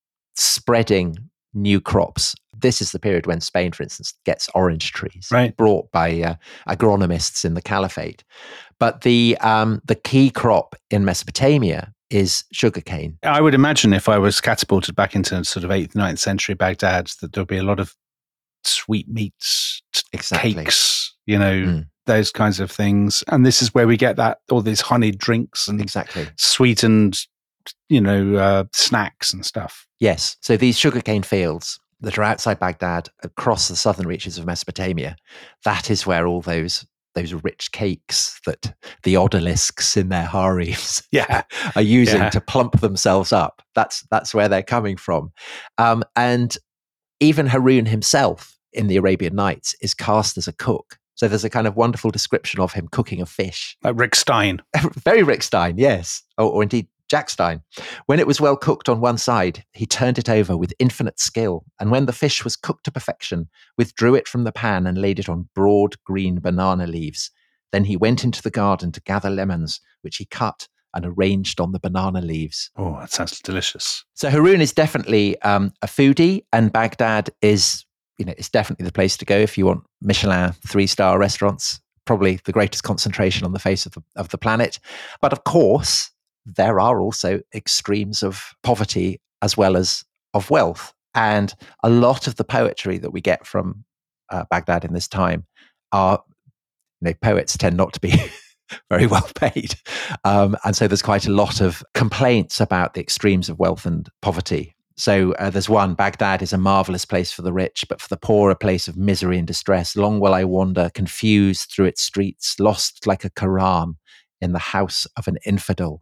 Speaker 5: spreading new crops. This is the period when Spain, for instance, gets orange trees
Speaker 1: Right.
Speaker 5: brought by uh, agronomists in the caliphate. But the um, the key crop in Mesopotamia is sugarcane.
Speaker 1: I would imagine if I was catapulted back into sort of eighth, ninth century Baghdad, that there'll be a lot of sweet meats, t-
Speaker 5: Exactly.
Speaker 1: cakes, you know,
Speaker 5: Mm.
Speaker 1: those kinds of things. And this is where we get that, all these honeyed drinks and
Speaker 5: Exactly.
Speaker 1: sweetened, you know, uh, snacks and stuff.
Speaker 5: Yes. So these sugarcane fields that are outside Baghdad, across the southern reaches of Mesopotamia, that is where all those those rich cakes that the odalisks in their harems
Speaker 1: Yeah.
Speaker 5: are using
Speaker 1: Yeah.
Speaker 5: to plump themselves up. That's that's where they're coming from. Um, and even Harun himself in the Arabian Nights is cast as a cook. So there's a kind of wonderful description of him cooking a fish.
Speaker 1: Like Rick Stein.
Speaker 5: Very Rick Stein, yes. Or, or indeed Jack Stein. When it was well cooked on one side, he turned it over with infinite skill. And when the fish was cooked to perfection, withdrew it from the pan and laid it on broad green banana leaves. Then he went into the garden to gather lemons, which he cut and arranged on the banana leaves.
Speaker 1: Oh, that sounds delicious.
Speaker 5: So Harun is definitely um, a foodie, and Baghdad is, you know, it's definitely the place to go if you want Michelin three-star restaurants. Probably the greatest concentration on the face of the, of the planet. But of course, there are also extremes of poverty as well as of wealth. And a lot of the poetry that we get from uh, Baghdad in this time are, you know, poets tend not to be very well paid. Um, and so there's quite a lot of complaints about the extremes of wealth and poverty. So uh, there's one, Baghdad is a marvelous place for the rich, but for the poor, a place of misery and distress. Long will I wander, confused through its streets, lost like a Quran in the house of an infidel.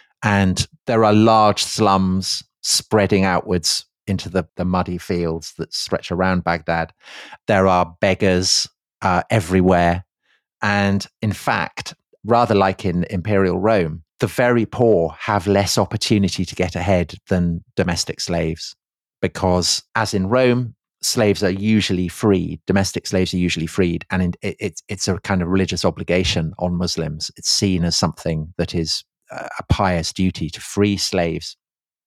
Speaker 5: And there are large slums spreading outwards into the, the muddy fields that stretch around Baghdad. There are beggars uh, everywhere. And in fact, rather like in imperial Rome, the very poor have less opportunity to get ahead than domestic slaves, because as in Rome, slaves are usually freed, domestic slaves are usually freed, and in, it, it's it's a kind of religious obligation on Muslims. It's seen as something that is a pious duty to free slaves.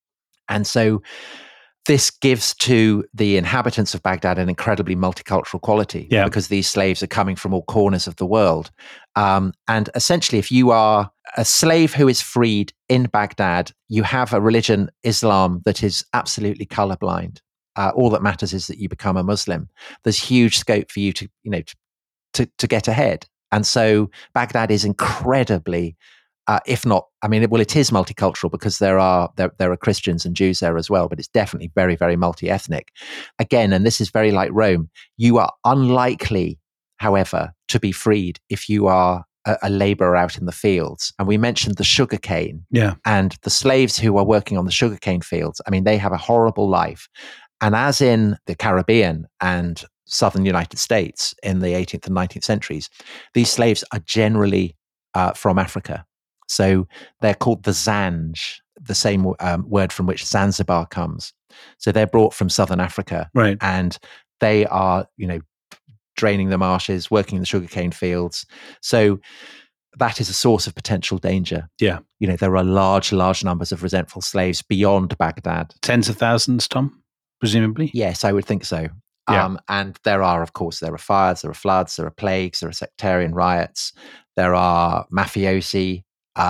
Speaker 5: And so this gives to the inhabitants of Baghdad an incredibly multicultural quality,
Speaker 1: yeah.
Speaker 5: because these slaves are coming from all corners of the world. Um, and essentially, if you are a slave who is freed in Baghdad, you have a religion, Islam, that is absolutely colorblind. Uh, all that matters is that you become a Muslim. There's huge scope for you to, you know, to, to, to get ahead. And so Baghdad is incredibly Uh, if not, I mean, well, it is multicultural because there are there, there are Christians and Jews there as well, but it's definitely very, very multi-ethnic. Again, and this is very like Rome, you are unlikely, however, to be freed if you are a, a laborer out in the fields. And we mentioned the sugarcane,
Speaker 1: yeah,
Speaker 5: and the slaves who are working on the sugarcane fields. I mean, they have a horrible life. And as in the Caribbean and southern United States in the eighteenth and nineteenth centuries, these slaves are generally uh, from Africa. So they're called the Zanj, the same um, word from which Zanzibar comes. So they're brought from southern Africa,
Speaker 1: right?
Speaker 5: And they are, you know, draining the marshes, working in the sugarcane fields. So that is a source of potential danger.
Speaker 1: Yeah,
Speaker 5: you know, there are large, large numbers of resentful slaves beyond Baghdad.
Speaker 1: Tens of thousands, Tom, presumably.
Speaker 5: Yes, I would think so.
Speaker 1: Yeah.
Speaker 5: Um, and there are, of course, there are fires, there are floods, there are plagues, there are sectarian riots, there are mafiosi.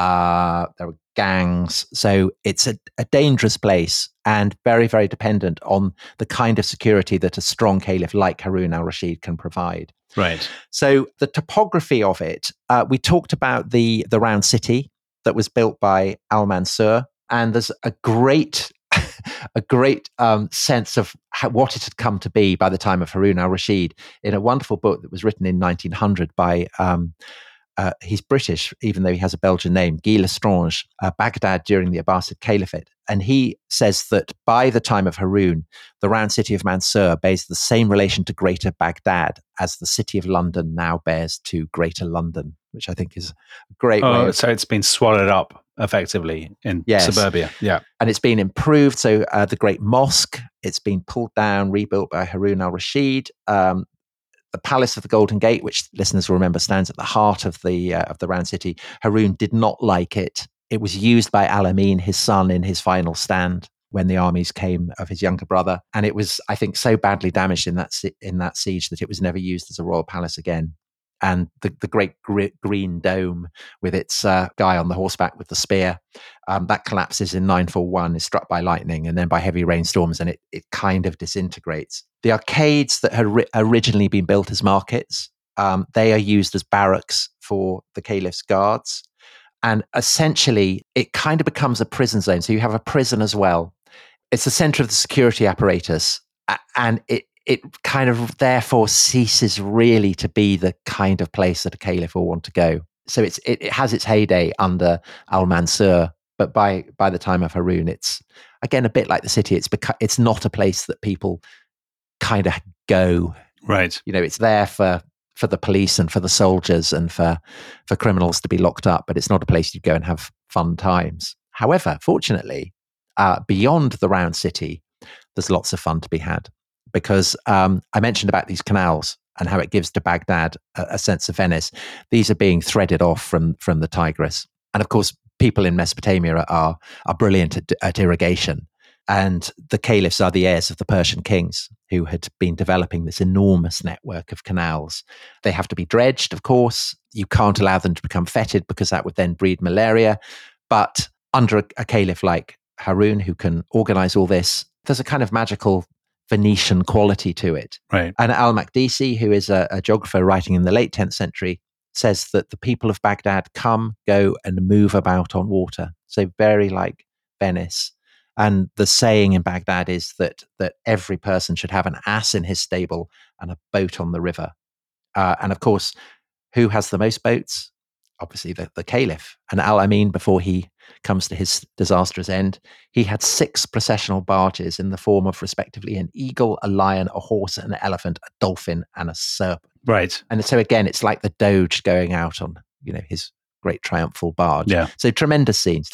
Speaker 5: Uh, there are gangs. So it's a, a dangerous place and very, very dependent on the kind of security that a strong caliph like Harun al-Rashid can provide.
Speaker 1: Right.
Speaker 5: So the topography of it, uh, we talked about the, the round city that was built by Al-Mansur. And there's a great, a great um, sense of how, what it had come to be by the time of Harun al-Rashid in a wonderful book that was written in nineteen hundred by... Um, Uh, he's British, even though he has a Belgian name, Guy Lestrange, uh, Baghdad during the Abbasid Caliphate. And he says that by the time of Harun, the round city of Mansur bears the same relation to Greater Baghdad as the city of London now bears to Greater London, which I think is a great
Speaker 1: oh,
Speaker 5: way of...
Speaker 1: So it's been swallowed up effectively in
Speaker 5: yes.
Speaker 1: suburbia. Yeah.
Speaker 5: And it's been improved. So uh, the Great Mosque, it's been pulled down, rebuilt by Harun al-Rashid. Um, The Palace of the Golden Gate, which listeners will remember stands at the heart of the uh, of the round city, Harun did not like it. It was used by Al-Amin, his son, in his final stand when the armies came of his younger brother, and it was, I think, so badly damaged in that in that siege that it was never used as a royal palace again. And the the great gr- green dome with its uh, guy on the horseback with the spear, um, that collapses in nine forty-one, is struck by lightning and then by heavy rainstorms, and it it kind of disintegrates. The arcades that had ri- originally been built as markets, um, they are used as barracks for the caliph's guards. And essentially, it kind of becomes a prison zone. So you have a prison as well. It's the center of the security apparatus. And it, it kind of therefore ceases really to be the kind of place that a caliph will want to go. So it's it, it has its heyday under Al-Mansur. But by, by the time of Harun, it's, again, a bit like the city. It's beca- it's not a place that people kind of go.
Speaker 1: Right.
Speaker 5: You know, it's there for for the police and for the soldiers and for for criminals to be locked up, but it's not a place you go and have fun times. However, fortunately, uh, beyond the round city, there's lots of fun to be had, because um, I mentioned about these canals and how it gives to Baghdad a, a sense of Venice. These are being threaded off from from the Tigris, and of course, people in Mesopotamia are are brilliant at, at irrigation. And the caliphs are the heirs of the Persian kings who had been developing this enormous network of canals. They have to be dredged, of course. You can't allow them to become fetid because that would then breed malaria. But under a, a caliph like Harun, who can organize all this, there's a kind of magical Venetian quality to it.
Speaker 1: Right.
Speaker 5: And Al-Maqdisi, who is a, a geographer writing in the late tenth century, says that the people of Baghdad come, go, and move about on water. So very like Venice. And the saying in Baghdad is that that every person should have an ass in his stable and a boat on the river. Uh, and of course, who has the most boats? Obviously, the, the caliph. And Al-Amin, before he comes to his disastrous end, he had six processional barges in the form of, respectively, an eagle, a lion, a horse, an elephant, a dolphin, and a serpent.
Speaker 1: Right.
Speaker 5: And so again, it's like the Doge going out on, you know, his great triumphal barge.
Speaker 1: Yeah.
Speaker 5: So tremendous scenes.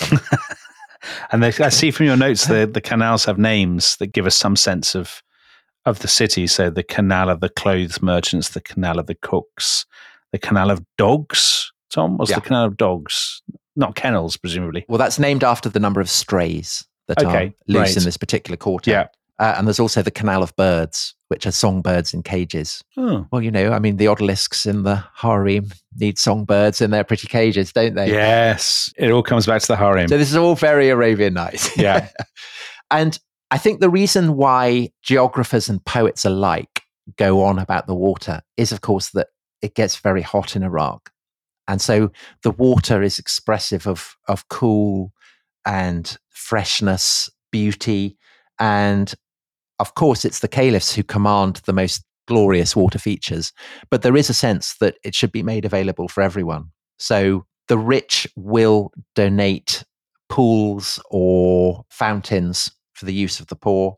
Speaker 1: And they, I see from your notes the the canals have names that give us some sense of of the city. So the canal of the clothes merchants, the canal of the cooks, the canal of dogs. Tom, what's
Speaker 5: Yeah.
Speaker 1: the canal of dogs? Not kennels, presumably.
Speaker 5: Well, that's named after the number of strays that
Speaker 1: Okay,
Speaker 5: are loose
Speaker 1: right.
Speaker 5: in this particular quarter.
Speaker 1: Yeah.
Speaker 5: Uh, and there's also the canal of birds, which are songbirds in cages.
Speaker 1: Oh,
Speaker 5: Well, you know, I mean, the odalisques in the harem need songbirds in their pretty cages, don't they?
Speaker 1: yes. It all comes back to the harem.
Speaker 5: So this is all very Arabian Nights.
Speaker 1: Yeah.
Speaker 5: And I think the reason why geographers and poets alike go on about the water is, of course, that it gets very hot in Iraq. And so the water is expressive of, of cool and freshness, beauty. And of course, it's the caliphs who command the most glorious water features. But there is a sense that it should be made available for everyone. So the rich will donate pools or fountains for the use of the poor.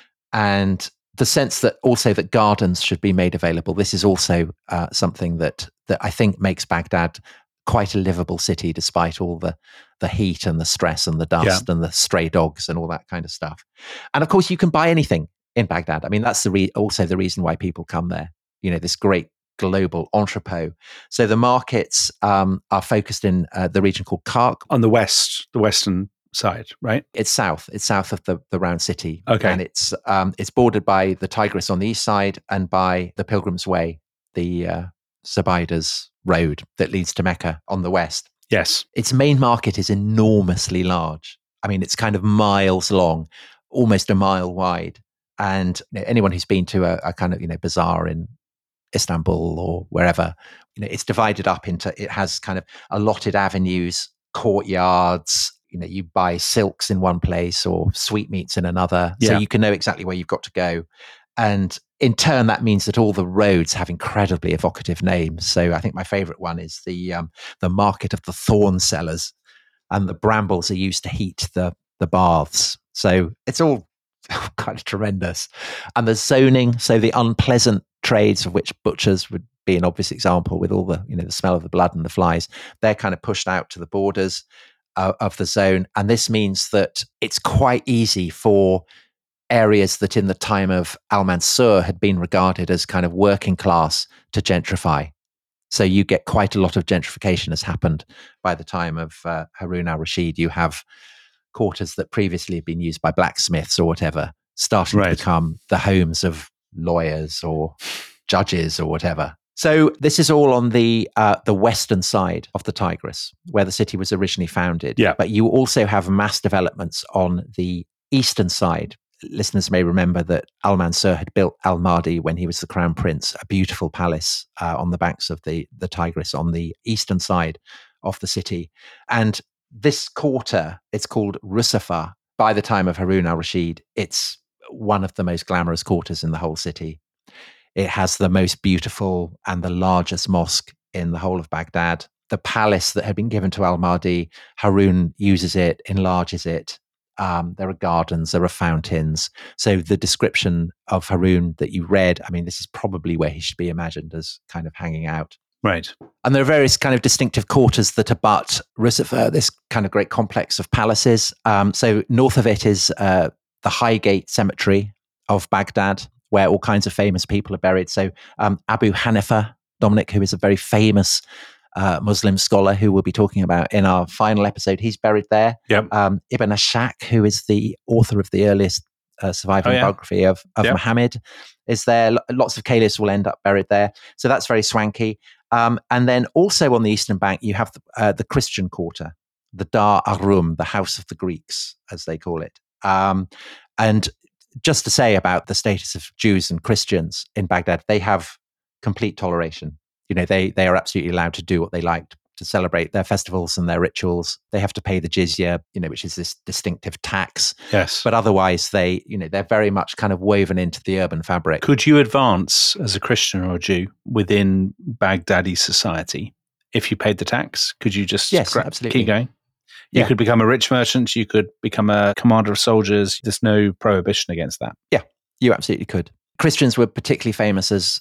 Speaker 5: And the sense that also that gardens should be made available. This is also uh, something that that I think makes Baghdad quite a livable city, despite all the the heat and the stress and the dust
Speaker 1: Yeah.
Speaker 5: and the stray dogs and all that kind of stuff. And of course, you can buy anything in Baghdad. I mean, that's the re- also the reason why people come there. You know, this great global entrepot. So the markets um, are focused in uh, the region called Kark.
Speaker 1: On the west, the western side, right?
Speaker 5: It's south. It's south of the, the round city.
Speaker 1: Okay.
Speaker 5: And it's um, it's bordered by the Tigris on the east side and by the Pilgrim's Way, the uh, Zubaydah's road that leads to Mecca on the west.
Speaker 1: Yes.
Speaker 5: Its main market is enormously large. I mean, it's kind of miles long, almost a mile wide. And you know, anyone who's been to a, a kind of, you know, bazaar in Istanbul or wherever, you know, it's divided up into, it has kind of allotted avenues, courtyards. You know, you buy silks in one place or sweetmeats in another. So
Speaker 1: Yeah.
Speaker 5: you can know exactly where you've got to go. And in turn, that means that all the roads have incredibly evocative names. So I think my favorite one is the um, the Market of the Thorn Sellers, and the brambles are used to heat the the baths. So it's all kind of tremendous. And the zoning, so the unpleasant trades, of which butchers would be an obvious example, with all the, you know, the smell of the blood and the flies, they're kind of pushed out to the borders uh, of the zone. And this means that it's quite easy for areas that in the time of Al-Mansur had been regarded as kind of working class to gentrify. So you get quite a lot of gentrification has happened by the time of uh, Harun al-Rashid. You have quarters that previously had been used by blacksmiths or whatever, starting
Speaker 1: Right.
Speaker 5: to become the homes of lawyers or judges or whatever. So this is all on the uh, the western side of the Tigris, where the city was originally founded.
Speaker 1: Yeah.
Speaker 5: But you also have mass developments on the eastern side. Listeners may remember that Al-Mansur had built Al-Mahdi when he was the crown prince, a beautiful palace uh, on the banks of the, the Tigris on the eastern side of the city. And this quarter, it's called Rusafa. By the time of Harun al-Rashid, it's one of the most glamorous quarters in the whole city. It has the most beautiful and the largest mosque in the whole of Baghdad. The palace that had been given to Al-Mahdi, Harun uses it, enlarges it. Um, there are gardens, there are fountains. So the description of Harun that you read, I mean, this is probably where he should be imagined as kind of hanging out.
Speaker 1: Right.
Speaker 5: And there are various kind of distinctive quarters that abut Rusafa, this kind of great complex of palaces. Um, so north of it is uh, the Highgate Cemetery of Baghdad, where all kinds of famous people are buried. So um, Abu Hanifa, Dominic, who is a very famous uh, Muslim scholar who we'll be talking about in our final episode, he's buried there.
Speaker 1: Yep.
Speaker 5: Um, Ibn Ashaq, who is the author of the earliest uh, surviving
Speaker 1: Oh, yeah.
Speaker 5: biography of, of
Speaker 1: Yep.
Speaker 5: Muhammad, is there. L- Lots of caliphs will end up buried there. So that's very swanky. Um, and then also on the eastern bank, you have the, uh, the Christian quarter, the Dar Arum, the House of the Greeks, as they call it. Um, and just to say about the status of Jews and Christians in Baghdad, they have complete toleration. You know, they they are absolutely allowed to do what they like to celebrate their festivals and their rituals. They have to pay the jizya, you know, which is this distinctive tax.
Speaker 1: Yes.
Speaker 5: But otherwise, they, you know, they're very much kind of woven into the urban fabric.
Speaker 1: Could you advance as a Christian or a Jew within Baghdadi society if you paid the tax? Could you just
Speaker 5: Yes,
Speaker 1: gra-
Speaker 5: absolutely.
Speaker 1: keep going? You
Speaker 5: Yeah.
Speaker 1: could become a rich merchant. You could become a commander of soldiers. There's no prohibition against that.
Speaker 5: You absolutely could. Christians were particularly famous as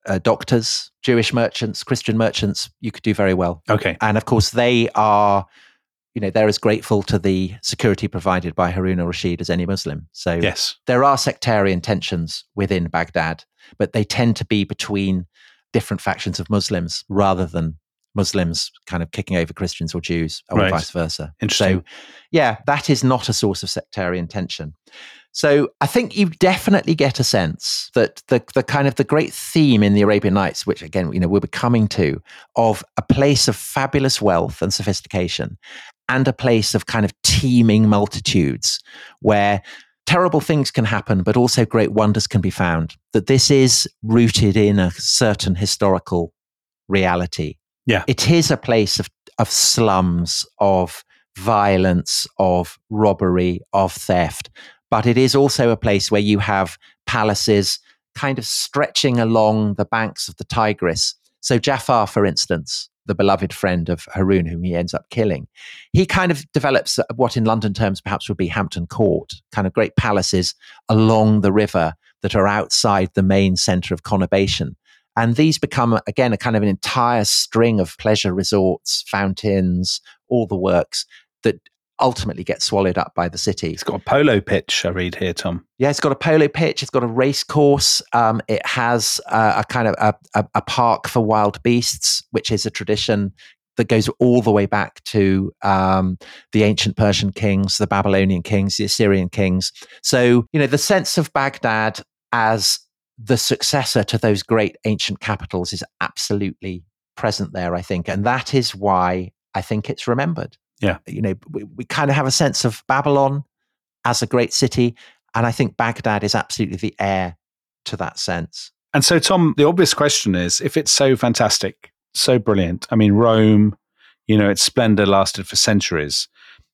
Speaker 5: uh, doctors, Jewish merchants, Christian merchants, you could do very well.
Speaker 1: Okay.
Speaker 5: And of course, they are, you know, they're as grateful to the security provided by Harun al-Rashid as any Muslim. So
Speaker 1: Yes.
Speaker 5: there are sectarian tensions within Baghdad, but they tend to be between different factions of Muslims rather than Muslims kind of kicking over Christians or Jews or
Speaker 1: Right.
Speaker 5: vice versa.
Speaker 1: Interesting.
Speaker 5: So yeah, that is not a source of sectarian tension. So I think you definitely get a sense that the the kind of the great theme in the Arabian Nights, which again, you know, we'll be coming to, of a place of fabulous wealth and sophistication and a place of kind of teeming multitudes where terrible things can happen, but also great wonders can be found, that this is rooted in a certain historical reality.
Speaker 1: Yeah.
Speaker 5: It is a place of, of slums, of violence, of robbery, of theft. But it is also a place where you have palaces kind of stretching along the banks of the Tigris. So Jafar, for instance, the beloved friend of Harun, whom he ends up killing, he kind of develops what in London terms perhaps would be Hampton Court, kind of great palaces along the river that are outside the main centre of conurbation. And these become, again, a kind of an entire string of pleasure resorts, fountains, all the works that ultimately get swallowed up by the city.
Speaker 1: It's got a polo pitch, I read here, Tom.
Speaker 5: Yeah, it's got a polo pitch. It's got a race course. Um, it has uh, a kind of a, a, a park for wild beasts, which is a tradition that goes all the way back to um, the ancient Persian kings, the Babylonian kings, the Assyrian kings. So, you know, the sense of Baghdad as the successor to those great ancient capitals is absolutely present there, I think. And that is why I think it's remembered.
Speaker 1: Yeah.
Speaker 5: You know, we, we kind of have a sense of Babylon as a great city. And I think Baghdad is absolutely the heir to that sense.
Speaker 1: And so, Tom, the obvious question is, if it's so fantastic, so brilliant, I mean, Rome, you know, its splendor lasted for centuries.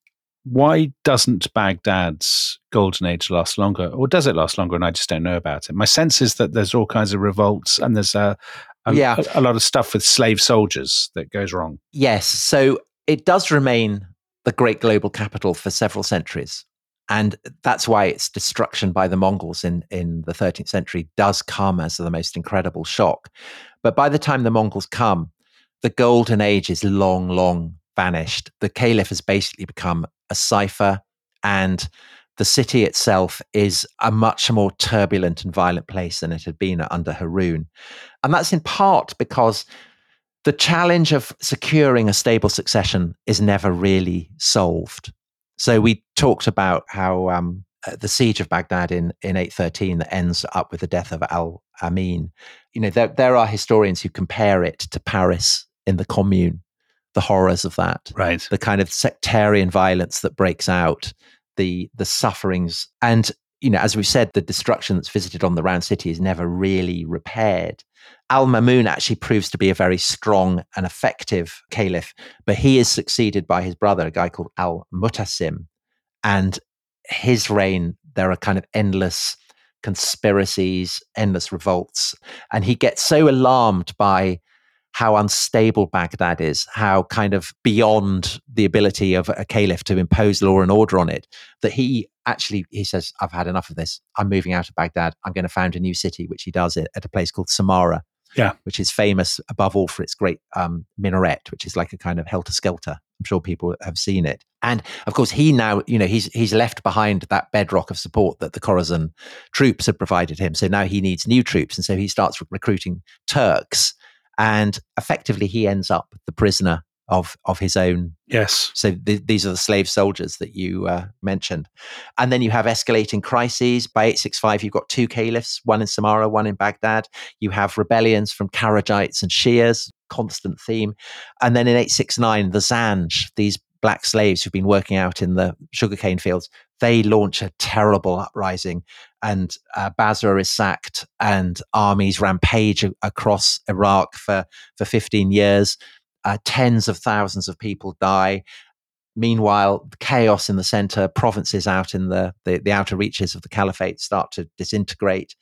Speaker 1: Why doesn't Baghdad's golden age last longer? Or does it last longer and I just don't know about it? My sense is that there's all kinds of revolts and there's a, a,
Speaker 5: yeah.
Speaker 1: a, a lot of stuff with slave soldiers that goes wrong.
Speaker 5: Yes. So it does remain the great global capital for several centuries. And that's why its destruction by the Mongols in, in the thirteenth century does come as the most incredible shock. But by the time the Mongols come, the golden age is long, long vanished. The Caliph has basically become a cipher, and the city itself is a much more turbulent and violent place than it had been under Harun. And that's in part because the challenge of securing a stable succession is never really solved. So we talked about how um, the siege of Baghdad in, in eight thirteen that ends up with the death of Al-Amin. You know, there, there are historians who compare it to Paris in the Commune, the horrors of that,
Speaker 1: right?
Speaker 5: The kind of sectarian violence that breaks out, the the sufferings. And, you know, as we've said, the destruction that's visited on the round city is never really repaired. Al-Mamun actually proves to be a very strong and effective caliph, but he is succeeded by his brother, a guy called Al-Mutasim. And his reign, there are kind of endless conspiracies, endless revolts. And he gets so alarmed by how unstable Baghdad is, how kind of beyond the ability of a caliph to impose law and order on it, that he actually, he says, I've had enough of this. I'm moving out of Baghdad. I'm going to found a new city, which he does at a place called Samarra,
Speaker 1: yeah,
Speaker 5: which is famous above all for its great um, minaret, which is like a kind of helter-skelter. I'm sure people have seen it. And of course, he now, you know, he's he's left behind that bedrock of support that the Khorasan troops had provided him. So now he needs new troops. And so he starts re- recruiting Turks. And effectively, he ends up the prisoner of of his own.
Speaker 1: Yes.
Speaker 5: So th- these are the slave soldiers that you uh, mentioned. And then you have escalating crises. By eight sixty-five, you've got two caliphs, one in Samarra, one in Baghdad. You have rebellions from Kharajites and Shias, constant theme. And then in eight sixty-nine, the Zanj, these black slaves who've been working out in the sugarcane fields, they launch a terrible uprising, and uh, Basra is sacked, and armies rampage a- across Iraq for, for fifteen years. Uh, tens of thousands of people die. Meanwhile, chaos in the center, provinces out in the, the, the outer reaches of the caliphate start to disintegrate.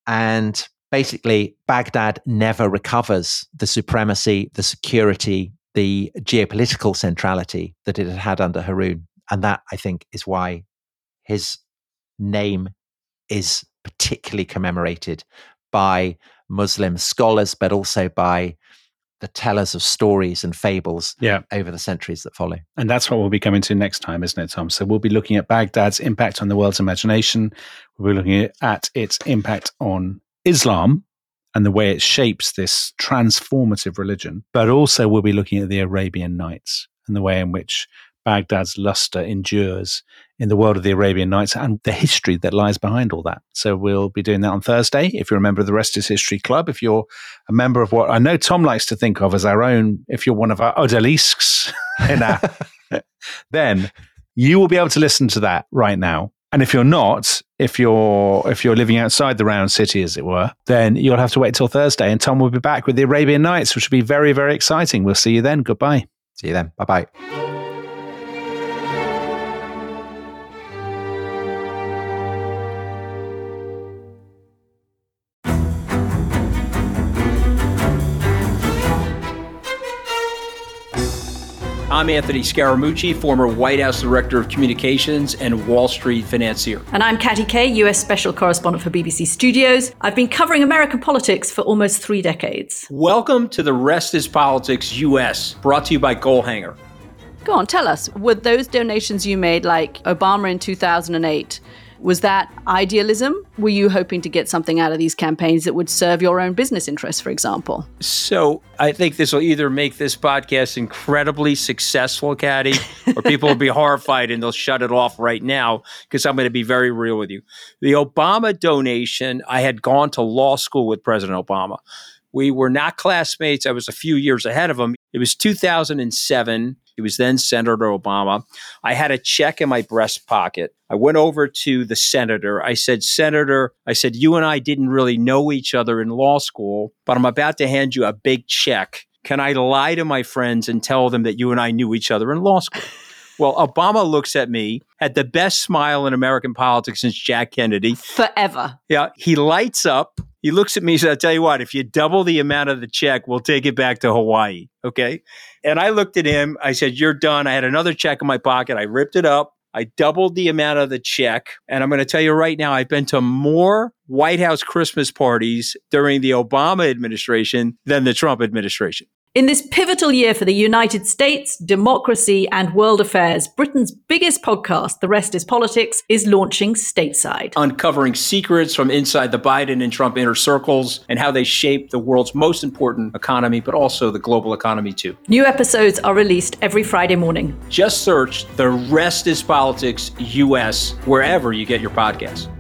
Speaker 5: And basically, Baghdad never recovers the supremacy, the security, the geopolitical centrality that it had had under Harun. And that, I think, is why his name is particularly commemorated by Muslim scholars, but also by the tellers of stories and fables
Speaker 1: yeah.
Speaker 5: over the centuries that follow.
Speaker 1: And that's what we'll be coming to next time, isn't it, Tom? So we'll be looking at Baghdad's impact on the world's imagination. We'll be looking at its impact on Islam and the way it shapes this transformative religion. But also we'll be looking at the Arabian Nights and the way in which Baghdad's luster endures in the world of the Arabian Nights and the history that lies behind all that. So we'll be doing that on Thursday. If you're a member of the Rest is History Club, if you're a member of what I know Tom likes to think of as our own, if you're one of our odalisques, in our, then you will be able to listen to that right now. And if you're not, if you're if you're living outside the round city, as it were, then you'll have to wait till Thursday. And Tom will be back with the Arabian Nights, which will be very, very exciting. We'll see you then. Goodbye.
Speaker 5: See you then. Bye-bye.
Speaker 9: I'm Anthony Scaramucci, former White House Director of Communications and Wall Street financier.
Speaker 10: And I'm Katty Kay, U S Special Correspondent for B B C Studios. I've been covering American politics for almost three decades.
Speaker 9: Welcome to The Rest is Politics U S, brought to you by Goalhanger.
Speaker 10: Go on, tell us, were those donations you made, like Obama in two thousand eight, was that idealism? Were you hoping to get something out of these campaigns that would serve your own business interests, for example?
Speaker 9: So I think this will either make this podcast incredibly successful, Katty, or people will be horrified and they'll shut it off right now because I'm going to be very real with you. The Obama donation, I had gone to law school with President Obama. We were not classmates. I was a few years ahead of him. It was two thousand seven. He was then Senator Obama. I had a check in my breast pocket. I went over to the senator. I said, Senator, I said, you and I didn't really know each other in law school, but I'm about to hand you a big check. Can I lie to my friends and tell them that you and I knew each other in law school? Well, Obama looks at me, had the best smile in American politics since Jack Kennedy.
Speaker 10: Forever.
Speaker 9: Yeah. He lights up. He looks at me and says, I'll tell you what, if you double the amount of the check, we'll take it back to Hawaii. Okay. And I looked at him. I said, you're done. I had another check in my pocket. I ripped it up. I doubled the amount of the check. And I'm going to tell you right now, I've been to more White House Christmas parties during the Obama administration than the Trump administration.
Speaker 10: In this pivotal year for the United States, democracy, and world affairs, Britain's biggest podcast, The Rest is Politics, is launching stateside.
Speaker 9: Uncovering secrets from inside the Biden and Trump inner circles and how they shape the world's most important economy, but also the global economy too.
Speaker 10: New episodes are released every Friday morning.
Speaker 9: Just search The Rest is Politics U S wherever you get your podcasts.